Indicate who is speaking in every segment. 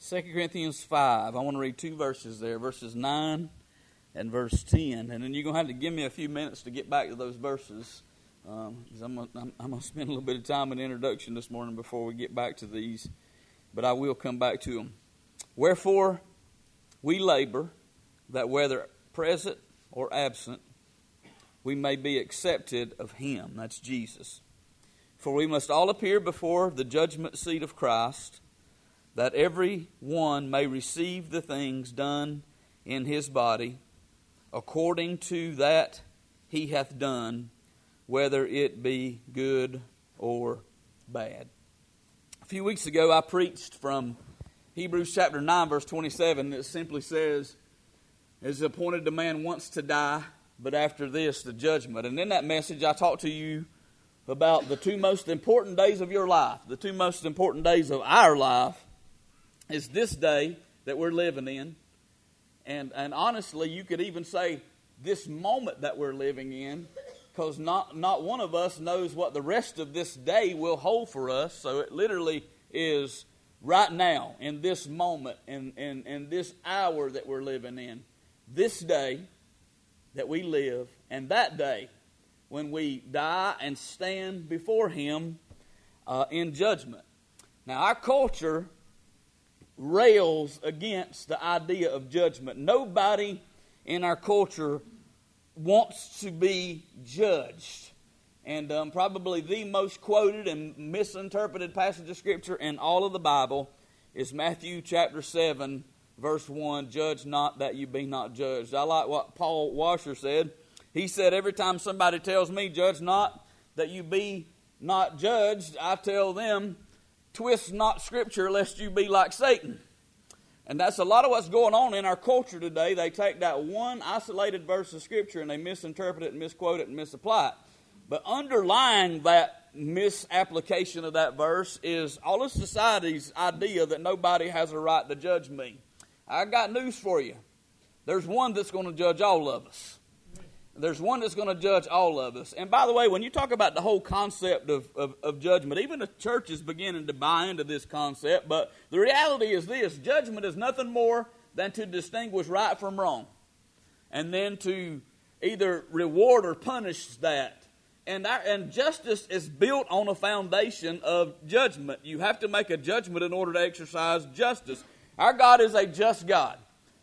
Speaker 1: 2 Corinthians 5. I want to read two verses there, verses 9 and verse 10. And then you're going to have to give me a few minutes to get back to those verses. Because I'm going to spend a little bit of time in the introduction this morning before we get back to these. But I will come back to them. Wherefore we labor, that whether present or absent, we may be accepted of Him. That's Jesus. For we must all appear before the judgment seat of Christ, that every one may receive the things done in his body, according to that he hath done, whether it be good or bad. A few weeks ago I preached from Hebrews chapter 9, verse 27, that simply says, "It is appointed to man once to die, but after this the judgment." And in that message I talked to you about the two most important days of your life. The two most important days of our life is this day that we're living in. And honestly, you could even say this moment that we're living in, because not one of us knows what the rest of this day will hold for us. So it literally is right now, in this moment, in this hour that we're living in. This day that we live, and that day when we die and stand before Him in judgment. Now, our culture rails against the idea of judgment. Nobody in our culture wants to be judged. And probably the most quoted and misinterpreted passage of Scripture in all of the Bible is Matthew chapter 7, verse 1, "Judge not that you be not judged." I like what Paul Washer said. He said, every time somebody tells me, "Judge not that you be not judged," I tell them, "Twist not Scripture lest you be like Satan." And that's a lot of what's going on in our culture today. They take that one isolated verse of Scripture and they misinterpret it and misquote it and misapply it. But underlying that misapplication of that verse is all of society's idea that nobody has a right to judge me. I got news for you. There's one that's going to judge all of us. There's one that's going to judge all of us. And by the way, when you talk about the whole concept of judgment, even the church is beginning to buy into this concept. But the reality is this: judgment is nothing more than to distinguish right from wrong, and then to either reward or punish that. And justice is built on a foundation of judgment. You have to make a judgment in order to exercise justice. Our God is a just God.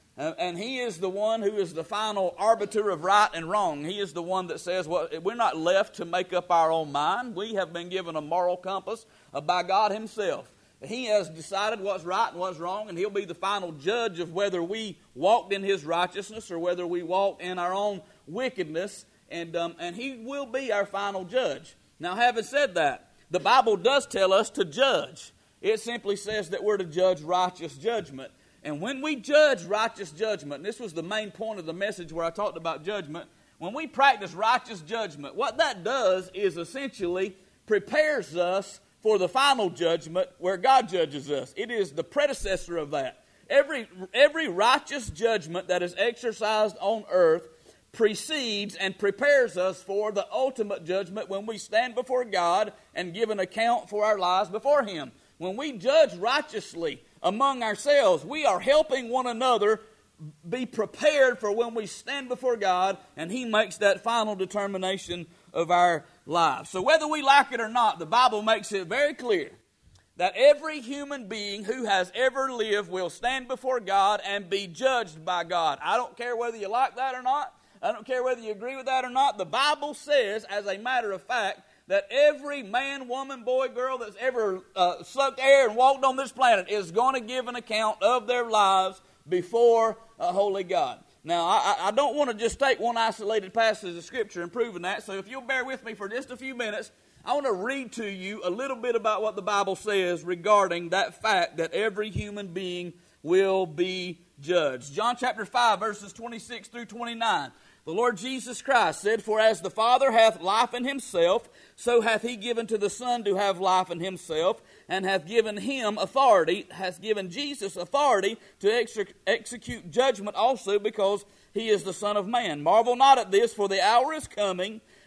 Speaker 1: And He is the one who is the final arbiter of right and wrong. He is the one that says, well, we're not left to make up our own mind. We have been given a moral compass by God Himself. He has decided what's right and what's wrong, and He'll be the final judge of whether we walked in His righteousness or whether we walked in our own wickedness. And He will be our final judge. Now, having said that, the Bible does tell us to judge. It simply says that we're to judge righteous judgment. And when we judge righteous judgment, and this was the main point of the message where I talked about judgment, when we practice righteous judgment, what that does is essentially prepares us for the final judgment where God judges us. It is the predecessor of that. Every righteous judgment that is exercised on earth precedes and prepares us for the ultimate judgment when we stand before God and give an account for our lives before Him. When we judge righteously among ourselves, we are helping one another be prepared for when we stand before God and He makes that final determination of our lives. So whether we like it or not, the Bible makes it very clear that every human being who has ever lived will stand before God and be judged by God. I don't care whether you like that or not. I don't care whether you agree with that or not. The Bible says, as a matter of fact, that every man, woman, boy, girl that's ever sucked air and walked on this planet is going to give an account of their lives before a holy God. Now, I don't want to just take one isolated passage of Scripture and proving that, so if you'll bear with me for just a few minutes, I want to read to you a little bit about what the Bible says regarding that fact that every human being will be judged. John chapter 5, verses 26 through 29. The Lord Jesus Christ said, "For as the Father hath life in Himself, so hath He given to the Son to have life in Himself, and hath given Him authority," hath given Jesus authority to execute judgment also, because He is the Son of Man. "Marvel not at this, for the hour is coming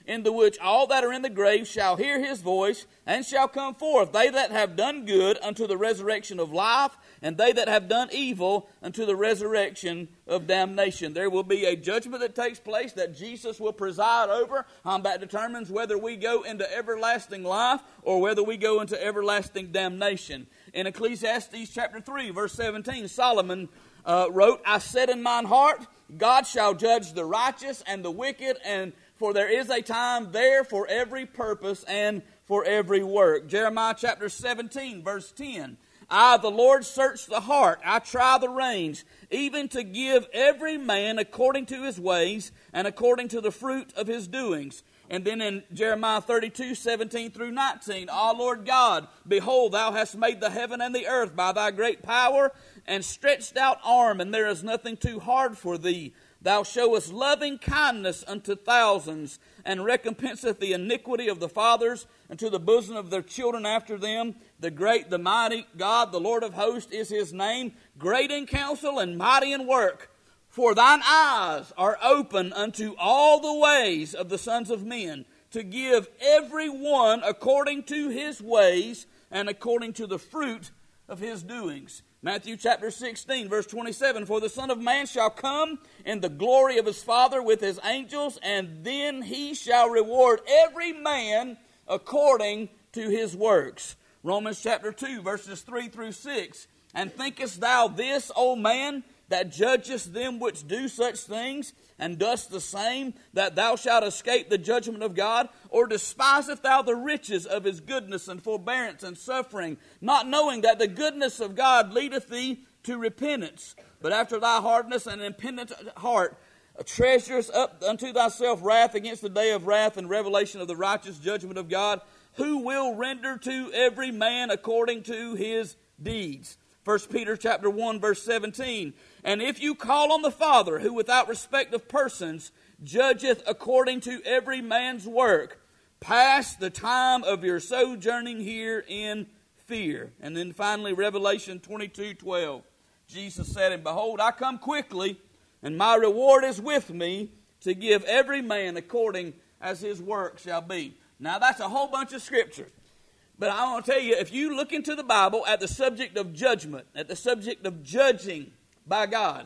Speaker 1: in the which all that are in the grave shall hear his voice, and shall come forth, they that have done good unto the resurrection of life, and they that have done evil unto the resurrection of damnation. There will be a judgment that takes place that Jesus will preside over, that determines whether we go into everlasting life or whether we go into everlasting damnation. In Ecclesiastes chapter 3, verse 17, Solomon wrote, I said in mine heart, God shall judge the righteous and the wicked, and for there is a time there for every purpose and for every work. Jeremiah chapter 17, verse 10. I, the Lord, search the heart. I try the reins, even to give every man according to his ways and according to the fruit of his doings. And then in Jeremiah 32, 17 through 19, O Lord God, behold, thou hast made the heaven and the earth by thy great power and stretched out arm, and there is nothing too hard for thee. Thou showest loving kindness unto thousands, and recompenseth the iniquity of the fathers unto the bosom of their children after them. The great, the mighty God, the Lord of hosts is his name, great in counsel and mighty in work. For thine eyes are open unto all the ways of the sons of men, to give every one according to his ways and according to the fruit of his doings. Matthew chapter 16, verse 27, for the Son of Man shall come in the glory of his Father with his angels, and then he shall reward every man according to his works. Romans chapter 2, verses 3 through 6, and thinkest thou this, O man, that judgest them which do such things, and dost the same, that thou shalt escape the judgment of God? Or despisest thou the riches of his goodness and forbearance and suffering, not knowing that the goodness of God leadeth thee to repentance? But after thy hardness and impenitent heart treasurest up unto thyself wrath against the day of wrath and revelation of the righteous judgment of God, who will render to every man according to his deeds. 1 Peter chapter 1, verse 17, and if you call on the Father, who without respect of persons judgeth according to every man's work, pass the time of your sojourning here in fear. And then finally, Revelation 22:12, Jesus said, and behold, I come quickly, and my reward is with me, to give every man according as his work shall be. Now that's a whole bunch of scripture. But I want to tell you, if you look into the Bible at the subject of judgment, at the subject of judging by God,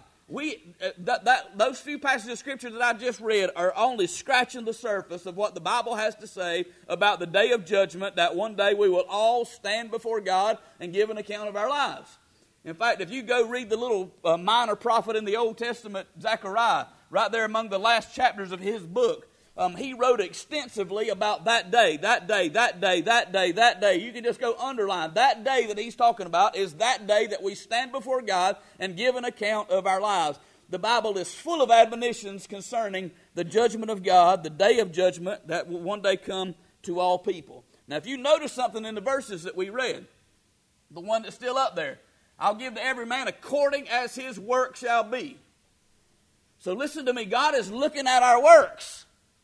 Speaker 1: those few passages of Scripture that I just read are only scratching the surface of what the Bible has to say about the day of judgment, that one day we will all stand before God and give an account of our lives. In fact, if you go read the little minor prophet in the Old Testament, Zechariah, right there among the last chapters of his book, he wrote extensively about that day, that day, that day, that day, that day. You can just go underline. That day that he's talking about is that day that we stand before God and give an account of our lives. The Bible is full of admonitions concerning the judgment of God, the day of judgment that will one day come to all people. Now, if you notice something in the verses that we read, the one that's still up there, I'll give to every man according as his work shall be. So listen to me, God is looking at our works.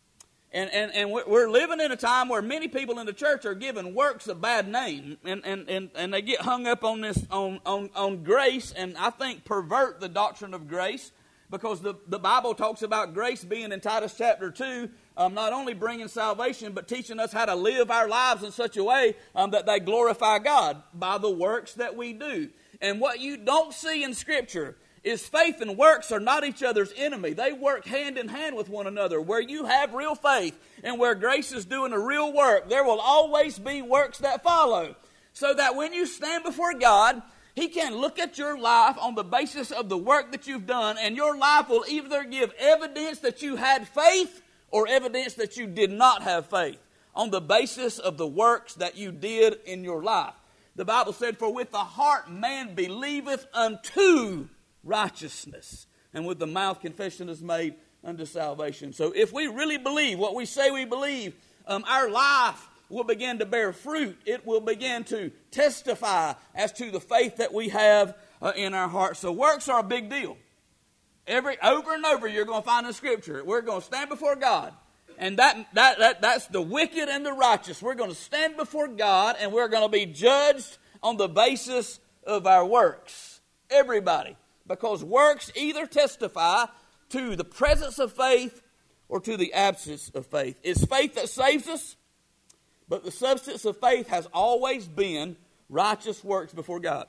Speaker 1: And we're living in a time where many people in the church are giving works a bad name, and they get hung up on this on grace, and I think pervert the doctrine of grace, because the Bible talks about grace being in Titus chapter 2, not only bringing salvation, but teaching us how to live our lives in such a way that they glorify God by the works that we do. And what you don't see in Scripture is faith and works are not each other's enemy. They work hand in hand with one another. Where you have real faith and where grace is doing a real work, there will always be works that follow. So that when you stand before God, He can look at your life on the basis of the work that you've done, and your life will either give evidence that you had faith or evidence that you did not have faith on the basis of the works that you did in your life. The Bible said, for with the heart man believeth unto righteousness, and with the mouth confession is made unto salvation. So if we really believe what we say we believe, our life will begin to bear fruit. It will begin to testify as to the faith that we have in our hearts. So works are a big deal. Over and over you're going to find in Scripture, we're going to stand before God, and that's the wicked and the righteous. We're going to stand before God, and we're going to be judged on the basis of our works. Everybody. Because works either testify to the presence of faith or to the absence of faith. It's faith that saves us, but the substance of faith has always been righteous works before God.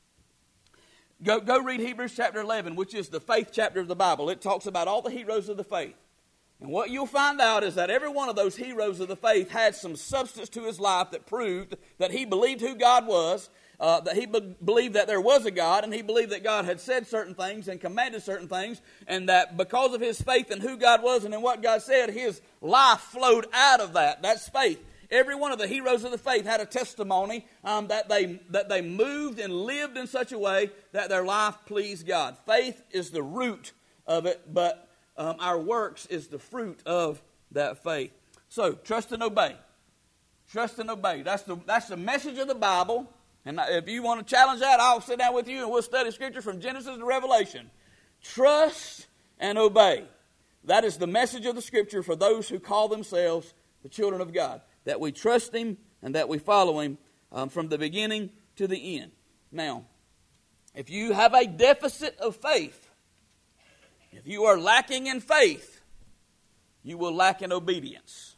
Speaker 1: Go read Hebrews chapter 11, which is the faith chapter of the Bible. It talks about all the heroes of the faith. And what you'll find out is that every one of those heroes of the faith had some substance to his life that proved that he believed who God was, that he believed that there was a God, and he believed that God had said certain things and commanded certain things, and that because of his faith in who God was and in what God said, his life flowed out of that. That's faith. Every one of the heroes of the faith had a testimony that they moved and lived in such a way that their life pleased God. Faith is the root of it, but our works is the fruit of that faith. So, trust and obey. Trust and obey. That's the message of the Bible. And if you want to challenge that, I'll sit down with you and we'll study Scripture from Genesis to Revelation. Trust and obey. That is the message of the Scripture for those who call themselves the children of God. That we trust Him and that we follow Him from the beginning to the end. Now, if you have a deficit of faith, if you are lacking in faith, you will lack in obedience.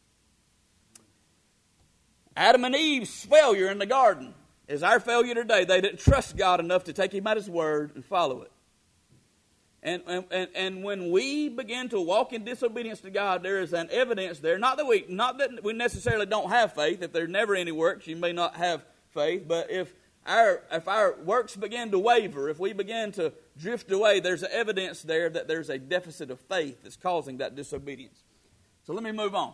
Speaker 1: Adam and Eve's failure in the garden is our failure today. They didn't trust God enough to take Him at His word and follow it. And when we begin to walk in disobedience to God, there is an evidence there. Not that we necessarily don't have faith. If there's never any works, you may not have faith. But if our works begin to waver, if we begin to drift away, there's evidence there that there's a deficit of faith that's causing that disobedience. So let me move on.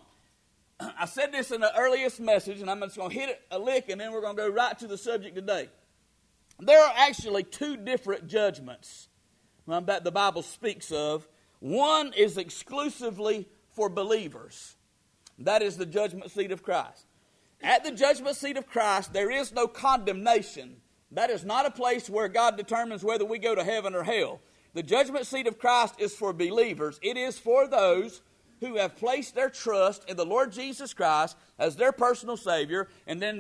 Speaker 1: I said this in the earliest message, and I'm just going to hit it a lick, and then we're going to go right to the subject today. There are actually two different judgments that the Bible speaks of. One is exclusively for believers. That is the judgment seat of Christ. At the judgment seat of Christ, there is no condemnation. That is not a place where God determines whether we go to heaven or hell. The judgment seat of Christ is for believers. It is for those who have placed their trust in the Lord Jesus Christ as their personal Savior, and then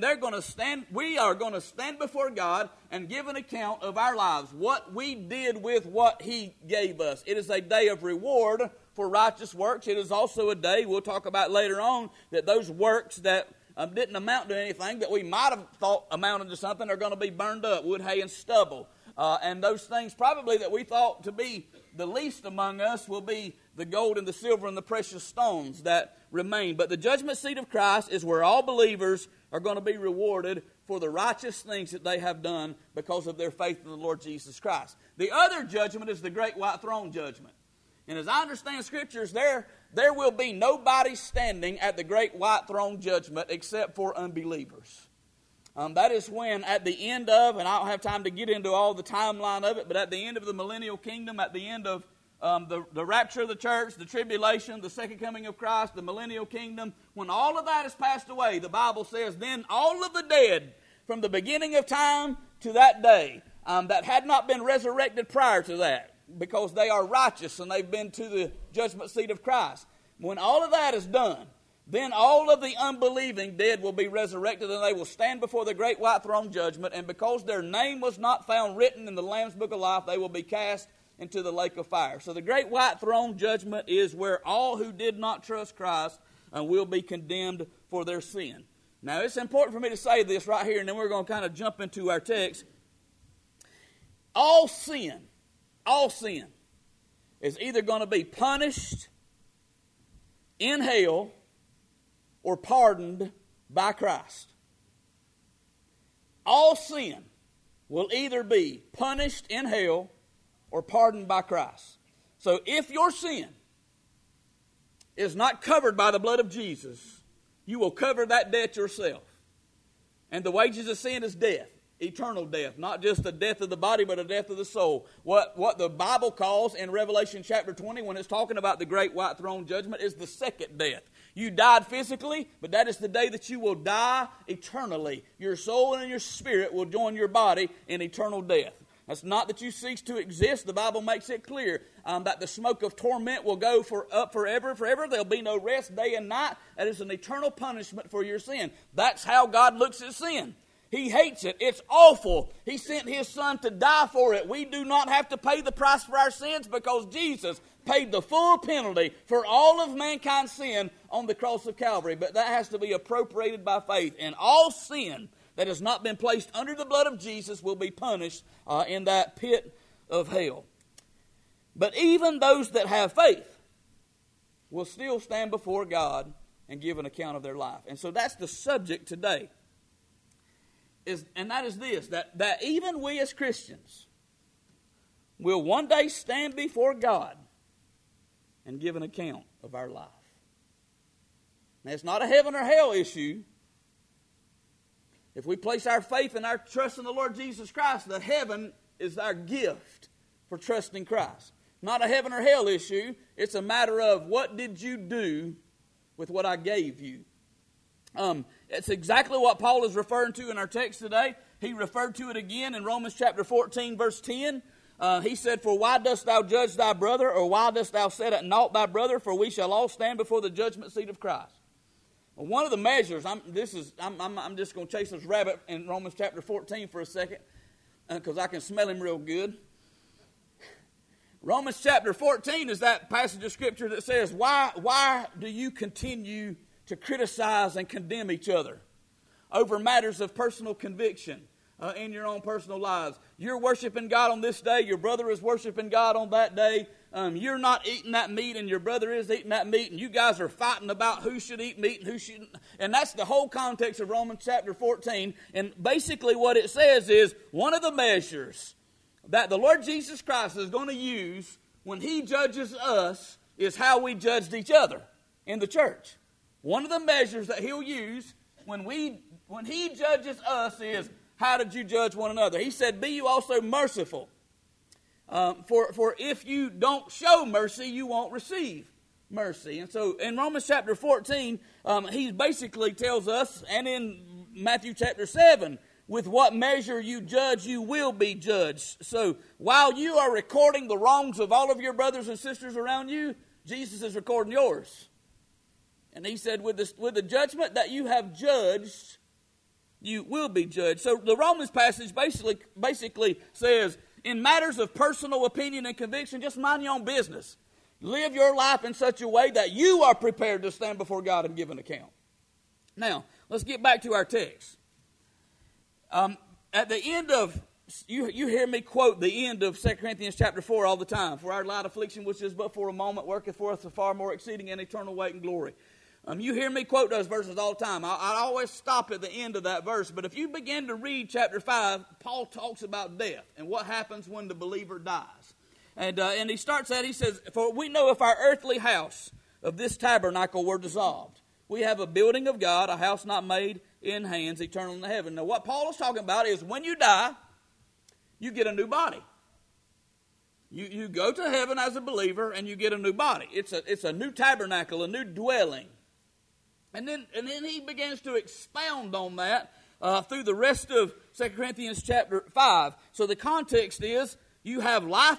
Speaker 1: we are going to stand before God and give an account of our lives, what we did with what He gave us. It is a day of reward for righteous works. It is also a day, we'll talk about later on, that those works that didn't amount to anything, that we might have thought amounted to something, are going to be burned up, wood, hay, and stubble. And those things probably that we thought to be the least among us will be the gold and the silver and the precious stones that remain. But the judgment seat of Christ is where all believers are going to be rewarded for the righteous things that they have done because of their faith in the Lord Jesus Christ. The other judgment is the great white throne judgment. And as I understand Scriptures, there will be nobody standing at the great white throne judgment except for unbelievers. That is when at the end of, and I don't have time to get into all the timeline of it, but at the end of the millennial kingdom, at the end of the rapture of the church, the tribulation, the second coming of Christ, the millennial kingdom, when all of that has passed away, the Bible says, then all of the dead from the beginning of time to that day that had not been resurrected prior to that, because they are righteous and they've been to the judgment seat of Christ. When all of that is done, then all of the unbelieving dead will be resurrected, and they will stand before the great white throne judgment, and because their name was not found written in the Lamb's book of life, they will be cast into the lake of fire. So the great white throne judgment is where all who did not trust Christ will be condemned for their sin. Now, it's important for me to say this right here, and then we're going to kind of jump into our text. All sin is either going to be punished in hell or pardoned by Christ. All sin will either be punished in hell or pardoned by Christ. So if your sin is not covered by the blood of Jesus, you will cover that debt yourself. And the wages of sin is death, eternal death, not just the death of the body, but a death of the soul. What the Bible calls in Revelation chapter 20, when it's talking about the great white throne judgment, is the second death. You died physically, but that is the day that you will die eternally. Your soul and your spirit will join your body in eternal death. That's not that you cease to exist. The Bible makes it clear that the smoke of torment will go up forever. There'll be no rest day and night. That is an eternal punishment for your sin. That's how God looks at sin. He hates it. It's awful. He sent His Son to die for it. We do not have to pay the price for our sins because Jesus paid the full penalty for all of mankind's sin on the cross of Calvary. But that has to be appropriated by faith. And all sin that has not been placed under the blood of Jesus will be punished in that pit of hell. But even those that have faith will still stand before God and give an account of their life. And so that's the subject today. And that is this, that even we as Christians will one day stand before God and give an account of our life. Now, it's not a heaven or hell issue. If we place our faith and our trust in the Lord Jesus Christ, the heaven is our gift for trusting Christ. Not a heaven or hell issue. It's a matter of what did you do with what I gave you. It's exactly what Paul is referring to in our text today. He referred to it again in Romans chapter 14, verse 10. He said, "For why dost thou judge thy brother, or why dost thou set at naught thy brother? For we shall all stand before the judgment seat of Christ." Well, one of the measures, I'm just going to chase this rabbit in Romans chapter 14 for a second, because I can smell him real good. Romans chapter 14 is that passage of Scripture that says, why do you continue to criticize and condemn each other over matters of personal conviction in your own personal lives? You're worshiping God on this day. Your brother is worshiping God on that day. You're not eating that meat and your brother is eating that meat, and you guys are fighting about who should eat meat and who shouldn't. And that's the whole context of Romans chapter 14. And basically what it says is one of the measures that the Lord Jesus Christ is going to use when He judges us is how we judged each other in the church. One of the measures that He'll use when He judges us is, how did you judge one another? He said, "Be you also merciful. For if you don't show mercy, you won't receive mercy." And so in Romans chapter 14, He basically tells us, and in Matthew chapter 7, with what measure you judge, you will be judged. So while you are recording the wrongs of all of your brothers and sisters around you, Jesus is recording yours. And He said, with the judgment that you have judged, you will be judged. So the Romans passage basically says, in matters of personal opinion and conviction, just mind your own business. Live your life in such a way that you are prepared to stand before God and give an account. Now, let's get back to our text. At the end of, you hear me quote the end of 2 Corinthians chapter 4 all the time. "For our light affliction, which is but for a moment, worketh for us a far more exceeding and eternal weight and glory." You hear me quote those verses all the time. I always stop at the end of that verse. But if you begin to read chapter 5, Paul talks about death and what happens when the believer dies. And he starts out, he says, "For we know if our earthly house of this tabernacle were dissolved, we have a building of God, a house not made in hands, eternal in heaven." Now what Paul is talking about is when you die, you get a new body. You go to heaven as a believer and you get a new body. It's a new tabernacle, a new dwelling. And then he begins to expound on that through the rest of 2 Corinthians chapter 5. So the context is you have life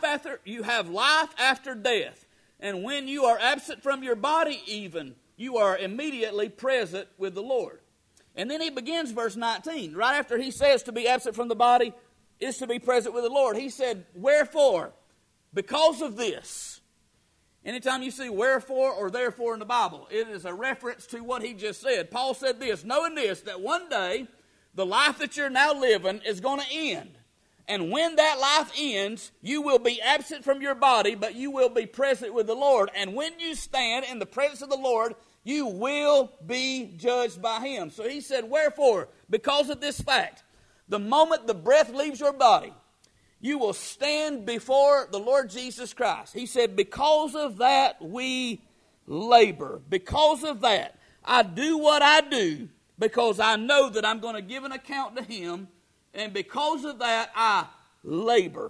Speaker 1: after death. And when you are absent from your body even, you are immediately present with the Lord. And then he begins verse 19. Right after he says to be absent from the body is to be present with the Lord. He said, "Wherefore, because of this." Anytime you see wherefore or therefore in the Bible, it is a reference to what he just said. Paul said this, "Knowing this, that one day the life that you're now living is going to end. And when that life ends, you will be absent from your body, but you will be present with the Lord. And when you stand in the presence of the Lord, you will be judged by Him." So he said, "Wherefore, because of this fact, the moment the breath leaves your body, you will stand before the Lord Jesus Christ." He said, "Because of that we labor." Because of that, I do what I do because I know that I'm going to give an account to Him. And because of that, I labor.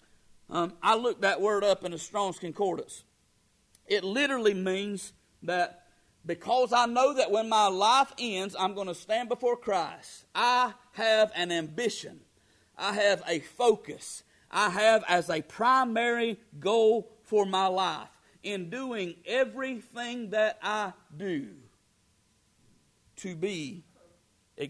Speaker 1: I looked that word up in a Strong's Concordance. It literally means that because I know that when my life ends, I'm going to stand before Christ, I have an ambition. I have a focus. I have as a primary goal for my life in doing everything that I do to be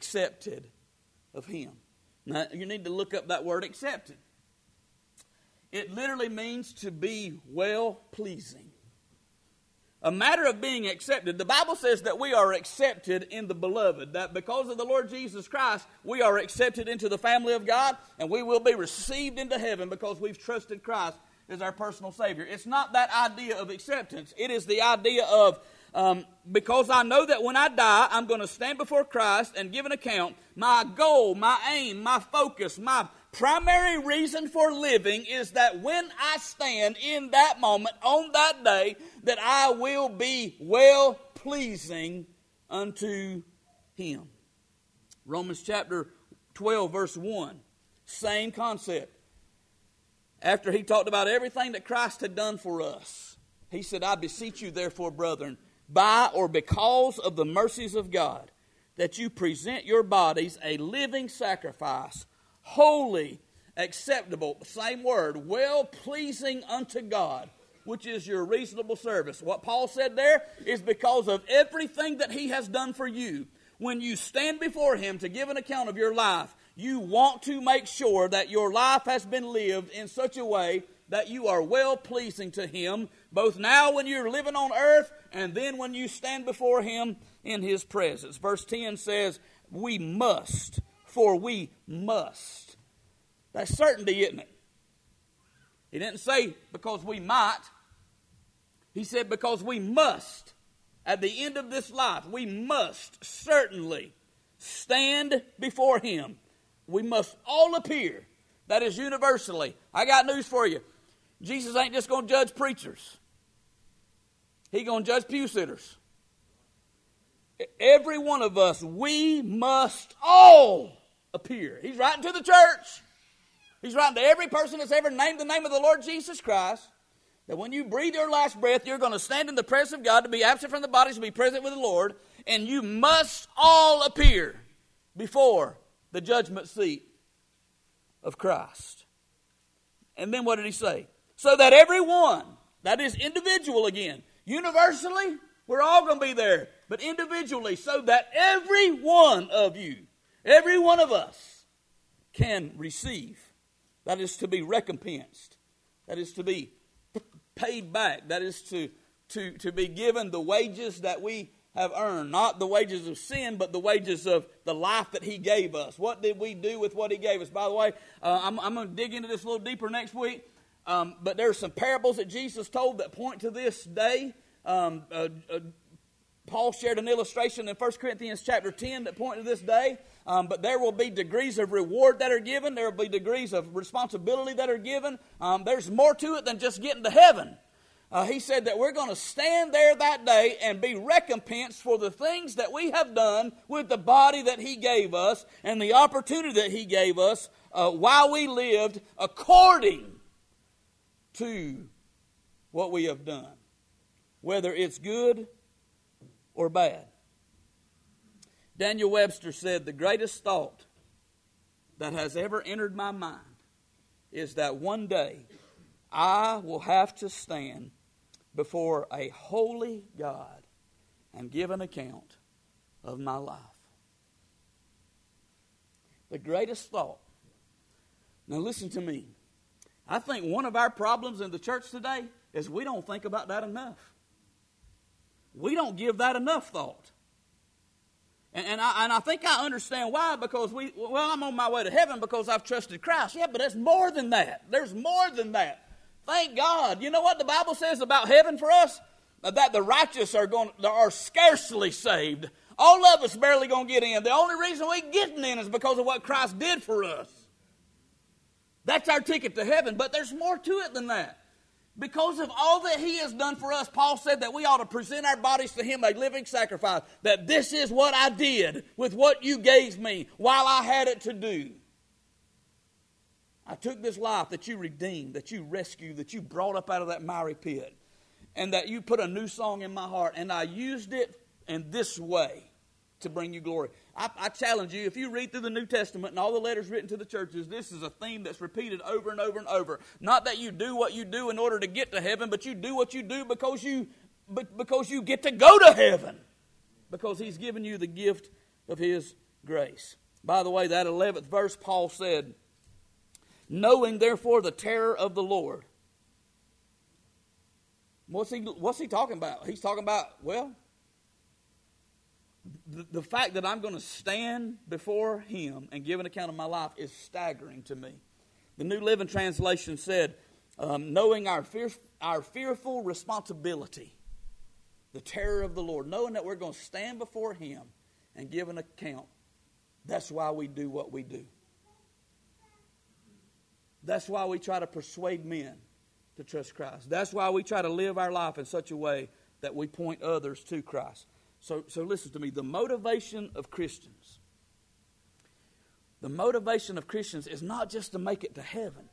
Speaker 1: accepted of Him. Now, you need to look up that word accepted. it literally means to be well-pleasing. A matter of being accepted. The Bible says that we are accepted in the beloved, that because of the Lord Jesus Christ, we are accepted into the family of God, and we will be received into heaven because we've trusted Christ as our personal Savior. It's not that idea of acceptance. It is the idea of, because I know that when I die, I'm going to stand before Christ and give an account. My goal, my aim, my focus, my primary reason for living is that when I stand in that moment, on that day, that I will be well-pleasing unto Him. Romans chapter 12, verse 1. Same concept. After he talked about everything that Christ had done for us, he said, I beseech you therefore, brethren, by or because of the mercies of God, that you present your bodies a living sacrifice, holy, acceptable, same word, well-pleasing unto God, which is your reasonable service. What Paul said there is because of everything that he has done for you. When you stand before him to give an account of your life, you want to make sure that your life has been lived in such a way that you are well-pleasing to him, both now when you're living on earth and then when you stand before him in his presence. Verse 10 says, we must, for we must. That's certainty, isn't it? He didn't say because we might. He said because we must. At the end of this life, we must certainly stand before him. We must all appear. That is universally. I got news for you. Jesus ain't just going to judge preachers. He's going to judge pew sitters. Every one of us, we must all appear. He's writing to the church. He's writing to every person that's ever named the name of the Lord Jesus Christ, that when you breathe your last breath, you're going to stand in the presence of God, to be absent from the body, to be present with the Lord, and you must all appear before the judgment seat of Christ. And then what did he say? So that everyone, that is individual again, universally, we're all going to be there, but individually, so that every one of you, every one of us can receive. That is to be recompensed. That is to be paid back. That is to be given the wages that we have earned. Not the wages of sin, but the wages of the life that he gave us. What did we do with what he gave us? By the way, I'm going to dig into this a little deeper next week. But there are some parables that Jesus told that point to this day. Paul shared an illustration in 1 Corinthians chapter 10 that point to this day. But there will be degrees of reward that are given. There will be degrees of responsibility that are given. There's more to it than just getting to heaven. He said that we're going to stand there that day and be recompensed for the things that we have done with the body that he gave us and the opportunity that he gave us while we lived according to what we have done, whether it's good or bad. Daniel Webster said, the greatest thought that has ever entered my mind is that one day I will have to stand before a holy God and give an account of my life. The greatest thought. Now listen to me. I think one of our problems in the church today is we don't think about that enough. We don't give that enough thought. And I think I understand why, because I'm on my way to heaven because I've trusted Christ. Yeah, but there's more than that. There's more than that. Thank God. You know what the Bible says about heaven for us? That the righteous are scarcely saved. All of us barely going to get in. The only reason we getting in is because of what Christ did for us. That's our ticket to heaven, but there's more to it than that. Because of all that he has done for us, Paul said that we ought to present our bodies to him a living sacrifice. That this is what I did with what you gave me while I had it to do. I took this life that you redeemed, that you rescued, that you brought up out of that miry pit, and that you put a new song in my heart, and I used it in this way to bring you glory. I challenge you, if you read through the New Testament and all the letters written to the churches, this is a theme that's repeated over and over and over. Not that you do what you do in order to get to heaven, but you do what you do because you get to go to heaven. Because he's given you the gift of his grace. By the way, that 11th verse, Paul said, knowing therefore the terror of the Lord. What's he talking about? He's talking about, well, the fact that I'm going to stand before him and give an account of my life is staggering to me. The New Living Translation said, knowing our fearful responsibility, the terror of the Lord, knowing that we're going to stand before him and give an account. That's why we do what we do. That's why we try to persuade men to trust Christ. That's why we try to live our life in such a way that we point others to Christ. So listen to me. The motivation of Christians is not just to make it to heaven.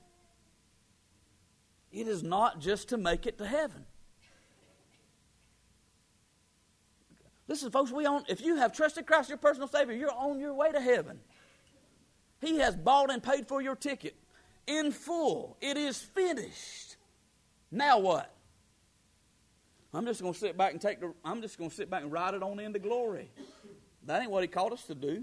Speaker 1: It is not just to make it to heaven. Listen, folks, if you have trusted Christ, your personal Savior, you're on your way to heaven. He has bought and paid for your ticket in full. It is finished. Now what? I'm just going to sit back and ride it on into glory. That ain't what he called us to do.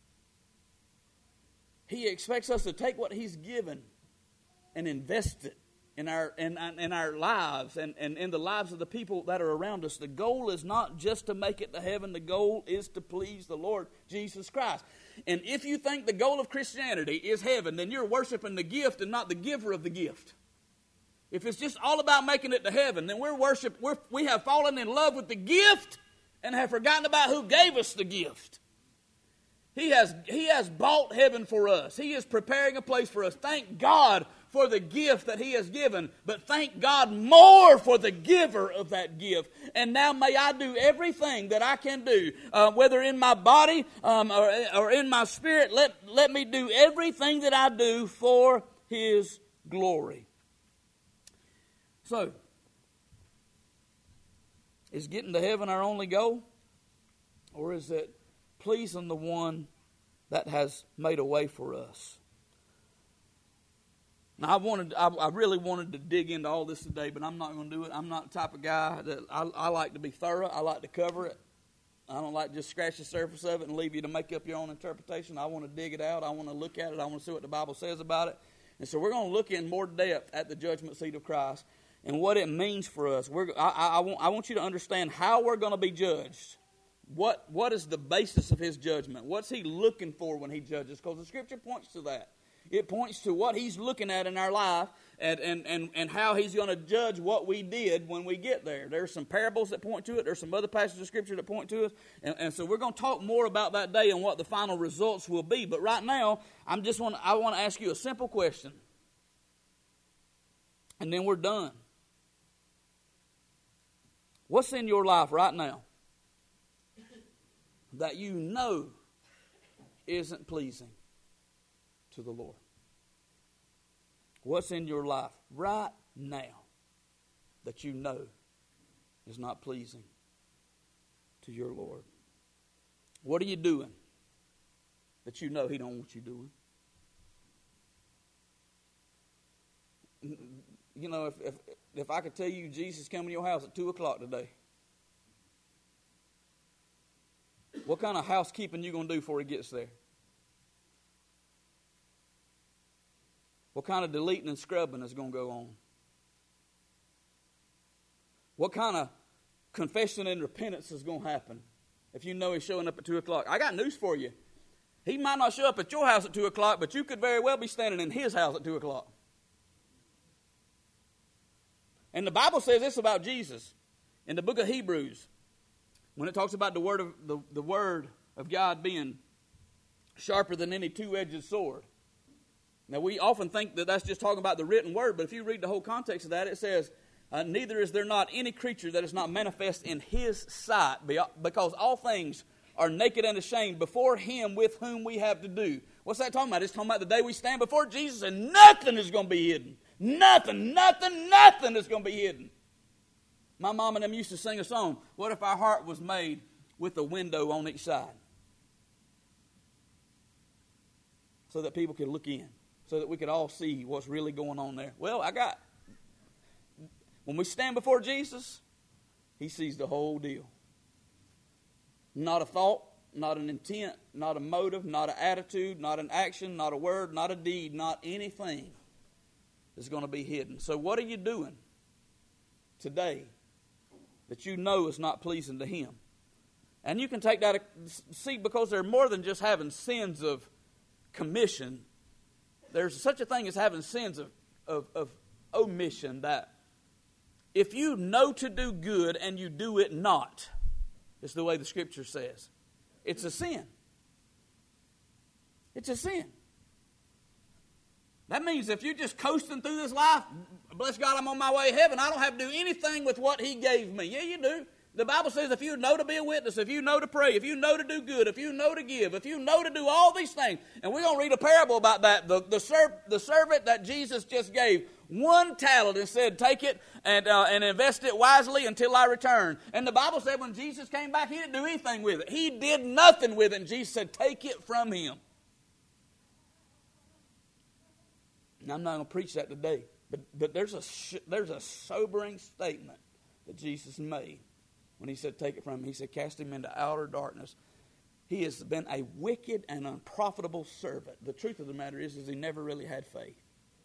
Speaker 1: He expects us to take what he's given and invest it in our lives and in the lives of the people that are around us. The goal is not just to make it to heaven. The goal is to please the Lord Jesus Christ. And if you think the goal of Christianity is heaven, then you're worshiping the gift and not the giver of the gift. If it's just all about making it to heaven, then we have fallen in love with the gift and have forgotten about who gave us the gift. He has bought heaven for us. He is preparing a place for us. Thank God for the gift that he has given, but thank God more for the giver of that gift. And now may I do everything that I can do, whether in my body or in my spirit. Let me do everything that I do for his glory. So, is getting to heaven our only goal? Or is it pleasing the one that has made a way for us? Now, I really wanted to dig into all this today, but I'm not going to do it. I'm not the type of guy that I like to be thorough. I like to cover it. I don't like just scratch the surface of it and leave you to make up your own interpretation. I want to dig it out. I want to look at it. I want to see what the Bible says about it. And so we're going to look in more depth at the judgment seat of Christ and what it means for us. I want you to understand how we're going to be judged. What is the basis of his judgment? What's he looking for when he judges? Because the Scripture points to that. It points to what he's looking at in our life and how he's going to judge what we did when we get there. There's some parables that point to it. There's some other passages of Scripture that point to it. And so we're going to talk more about that day and what the final results will be. But right now, I want to ask you a simple question. And then we're done. What's in your life right now that you know isn't pleasing to the Lord? What's in your life right now that you know is not pleasing to your Lord? What are you doing that you know he don't want you doing? You know, if I could tell you Jesus coming to your house at 2 o'clock today, what kind of housekeeping you going to do before he gets there? What kind of deleting and scrubbing is going to go on? What kind of confession and repentance is going to happen if you know he's showing up at 2 o'clock? I got news for you. He might not show up at your house at 2 o'clock, but you could very well be standing in his house at 2 o'clock. And the Bible says this about Jesus in the book of Hebrews, when it talks about the word of God being sharper than any two-edged sword. Now, we often think that that's just talking about the written word, but if you read the whole context of that, it says, neither is there not any creature that is not manifest in his sight, because all things are naked and ashamed before him with whom we have to do. What's that talking about? It's talking about the day we stand before Jesus and nothing is going to be hidden. Nothing is going to be hidden. My mom and them used to sing a song, what if our heart was made with a window on each side? So that people could look in. So that we could all see what's really going on there. Well, when we stand before Jesus, he sees the whole deal. Not a thought, not an intent, not a motive, not an attitude, not an action, not a word, not a deed, not anything is going to be hidden. So what are you doing today that you know is not pleasing to Him? And you can take that, see, because they're more than just having sins of commission. There's such a thing as having sins of omission, that if you know to do good and you do it not, it's the way the Scripture says, it's a sin. It's a sin. That means if you're just coasting through this life, bless God, I'm on my way to heaven, I don't have to do anything with what He gave me. Yeah, you do. The Bible says if you know to be a witness, if you know to pray, if you know to do good, if you know to give, if you know to do all these things, and we're going to read a parable about that. The servant that Jesus just gave 1 talent and said, take it and invest it wisely until I return. And the Bible said when Jesus came back, He didn't do anything with it. He did nothing with it, and Jesus said, take it from him. Now, I'm not going to preach that today, but there's a sobering statement that Jesus made when He said, take it from him. He said, cast him into outer darkness. He has been a wicked and unprofitable servant. The truth of the matter is he never really had faith.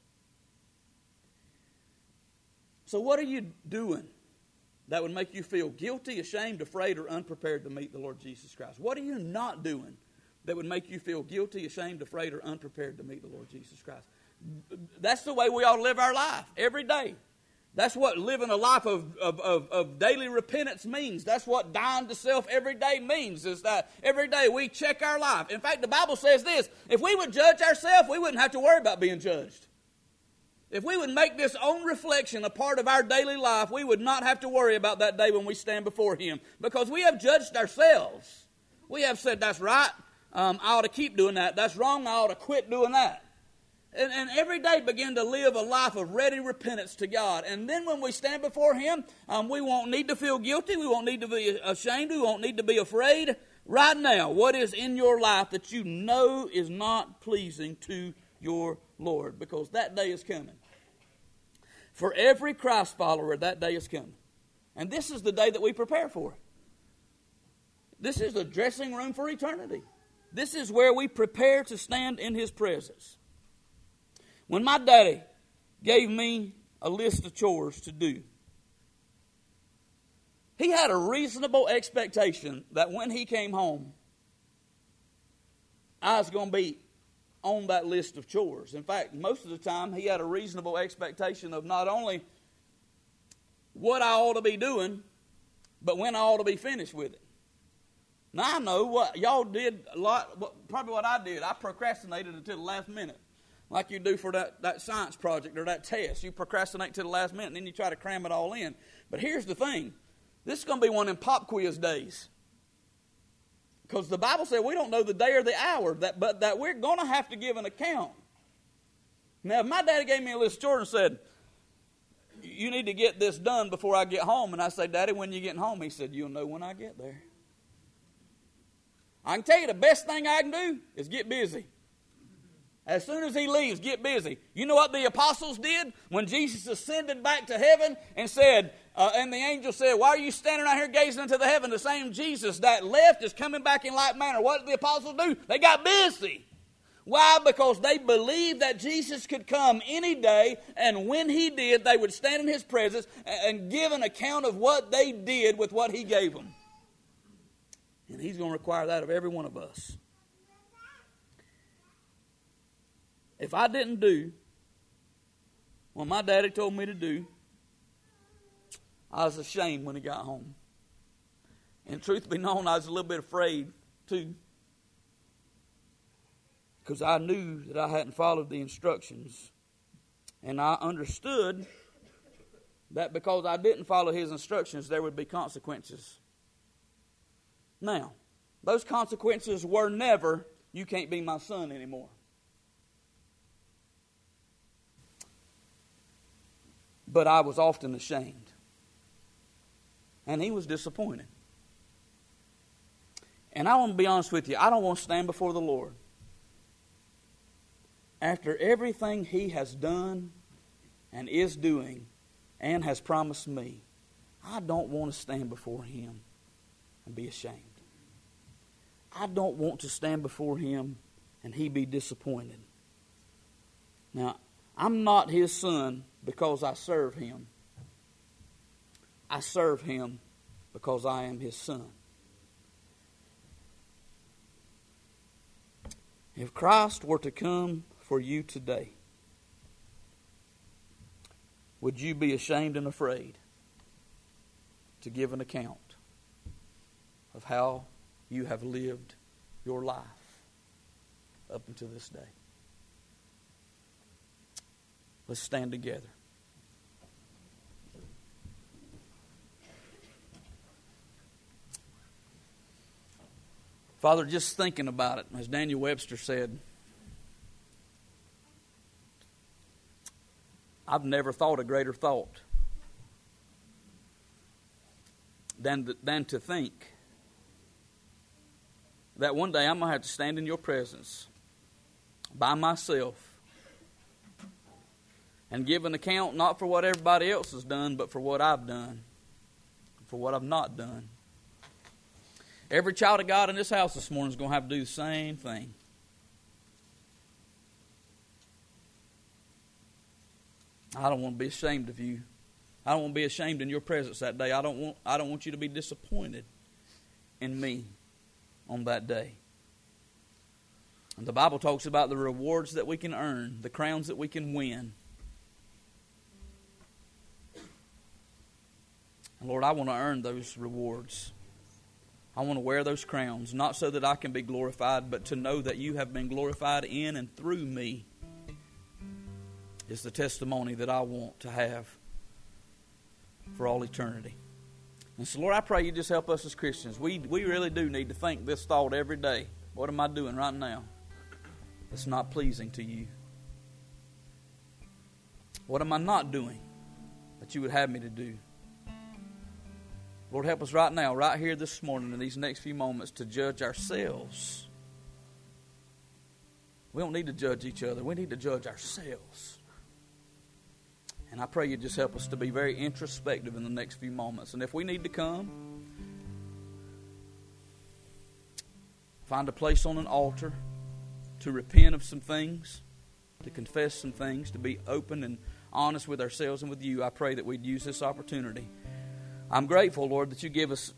Speaker 1: So what are you doing that would make you feel guilty, ashamed, afraid, or unprepared to meet the Lord Jesus Christ? What are you not doing that would make you feel guilty, ashamed, afraid, or unprepared to meet the Lord Jesus Christ? That's the way we ought to live our life every day. That's what living a life of daily repentance means. That's what dying to self every day means, is that every day we check our life. In fact, the Bible says this: if we would judge ourselves, we wouldn't have to worry about being judged. If we would make this own reflection a part of our daily life, we would not have to worry about that day when we stand before Him, because we have judged ourselves. We have said, that's right, I ought to keep doing that. That's wrong, I ought to quit doing that. And every day begin to live a life of ready repentance to God. And then when we stand before Him, we won't need to feel guilty. We won't need to be ashamed. We won't need to be afraid. Right now, what is in your life that you know is not pleasing to your Lord? Because that day is coming. For every Christ follower, that day is coming. And this is the day that we prepare for it. This is the dressing room for eternity. This is where we prepare to stand in His presence. When my daddy gave me a list of chores to do, he had a reasonable expectation that when he came home, I was going to be on that list of chores. In fact, most of the time, he had a reasonable expectation of not only what I ought to be doing, but when I ought to be finished with it. Now, I know what y'all did a lot, probably what I did. I procrastinated until the last minute. Like you do for that science project or that test. You procrastinate to the last minute and then you try to cram it all in. But here's the thing. This is going to be one of them pop quiz days. Because the Bible said we don't know the day or the hour, but that we're going to have to give an account. Now, if my daddy gave me a list of chores and said, you need to get this done before I get home. And I say, Daddy, when you getting home? He said, you'll know when I get there. I can tell you the best thing I can do is get busy. As soon as He leaves, get busy. You know what the apostles did when Jesus ascended back to heaven and said, and the angel said, why are you standing out here gazing into the heaven? The same Jesus that left is coming back in like manner. What did the apostles do? They got busy. Why? Because they believed that Jesus could come any day, and when He did, they would stand in His presence and give an account of what they did with what He gave them. And He's going to require that of every one of us. If I didn't do what my daddy told me to do, I was ashamed when he got home. And truth be known, I was a little bit afraid too. Because I knew that I hadn't followed the instructions. And I understood that because I didn't follow His instructions, there would be consequences. Now, those consequences were never, you can't be my son anymore. But I was often ashamed. And he was disappointed. And I want to be honest with you, I don't want to stand before the Lord after everything He has done and is doing and has promised me. I don't want to stand before Him and be ashamed. I don't want to stand before Him and He be disappointed. Now, I'm not his son because I serve him. I serve him because I am his son. If Christ were to come for you today, would you be ashamed and afraid to give an account of how you have lived your life up until this day? Let's stand together. Father, just thinking about it, as Daniel Webster said, I've never thought a greater thought than to think that one day I'm going to have to stand in your presence by myself and give an account not for what everybody else has done, but for what I've done, for what I've not done. Every child of God in this house this morning is going to have to do the same thing. I don't want to be ashamed of you. I don't want to be ashamed in your presence that day. I don't want you to be disappointed in me on that day. And the Bible talks about the rewards that we can earn, the crowns that we can win. And Lord, I want to earn those rewards. I want to wear those crowns, not so that I can be glorified, but to know that you have been glorified in and through me is the testimony that I want to have for all eternity. And so, Lord, I pray you just help us as Christians. We really do need to think this thought every day. What am I doing right now that's not pleasing to you? What am I not doing that you would have me to do? Lord, help us right now, right here this morning, in these next few moments, to judge ourselves. We don't need to judge each other. We need to judge ourselves. And I pray you just help us to be very introspective in the next few moments. And if we need to come, find a place on an altar to repent of some things, to confess some things, to be open and honest with ourselves and with you, I pray that we'd use this opportunity. I'm grateful, Lord, that you give us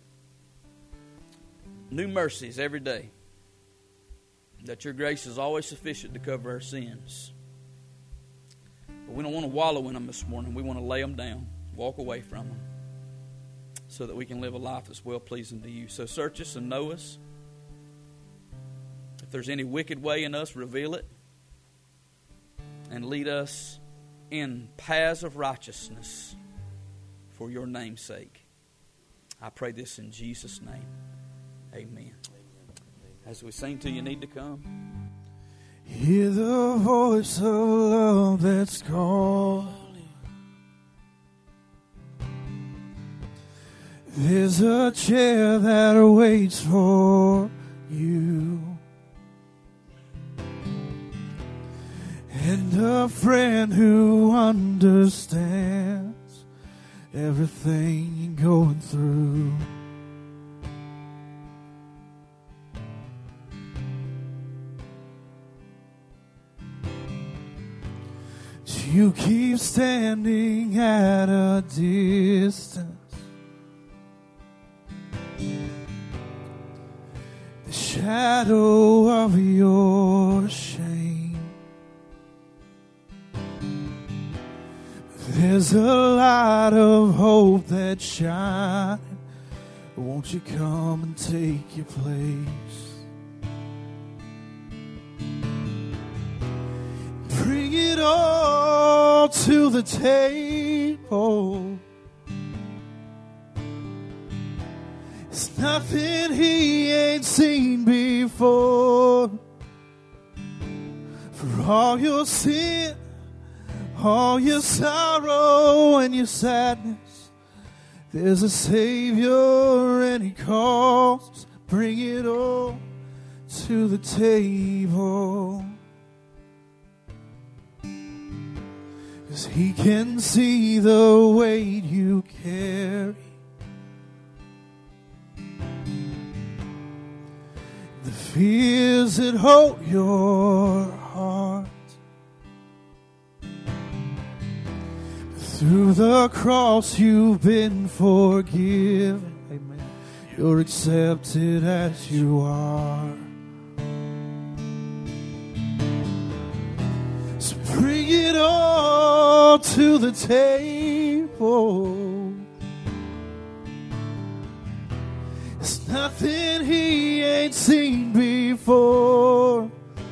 Speaker 1: new mercies every day, that your grace is always sufficient to cover our sins. But we don't want to wallow in them this morning. We want to lay them down, walk away from them, so that we can live a life that's well-pleasing to you. So search us and know us. If there's any wicked way in us, reveal it, and lead us in paths of righteousness for your name's sake. I pray this in Jesus' name. Amen. As we sing till you need to come.
Speaker 2: Hear the voice of love that's calling. There's a chair that waits for you, and a friend who understands everything you're going through. You keep standing at a distance, the shadow of your shame. There's a light of hope that's shining. Won't you come and take your place? Bring it all to the table. It's nothing he ain't seen before. For all your sin, all your sorrow and your sadness, there's a Savior and he calls. Bring it all to the table. 'Cause he can see the weight you carry, the fears that hold your heart. Through the cross you've been forgiven. Amen. You're accepted as you are. So bring it all to the table. It's nothing he ain't seen before.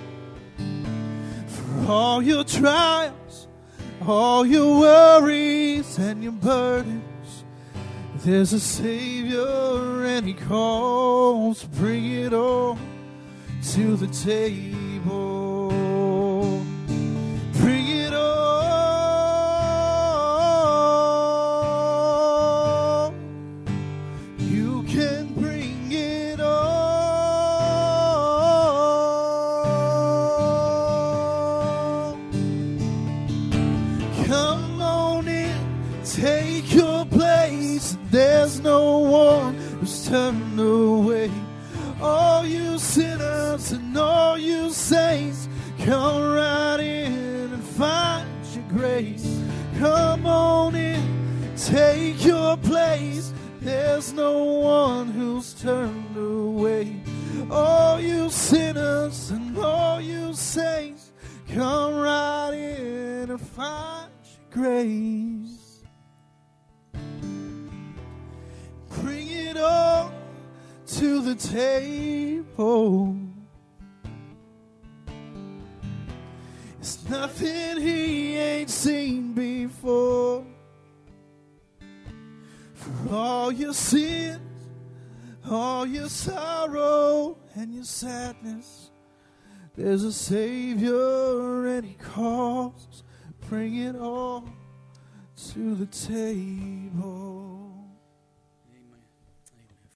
Speaker 2: For all your trials, all your worries and your burdens, there's a Savior and he calls. Bring it all to the table. Bring it all. You can bring it all. Come on in, take your place. There's no one who's turned away. All you sinners and all you saints, come right in and find your grace. Come on in, take your place. There's no one who's turned away. All you sinners and all you saints, come right in and find your grace. Bring it all to the table. It's nothing he ain't seen before. For all your sins, all your sorrow and your sadness, there's a Savior and he calls. Bring it all to the table.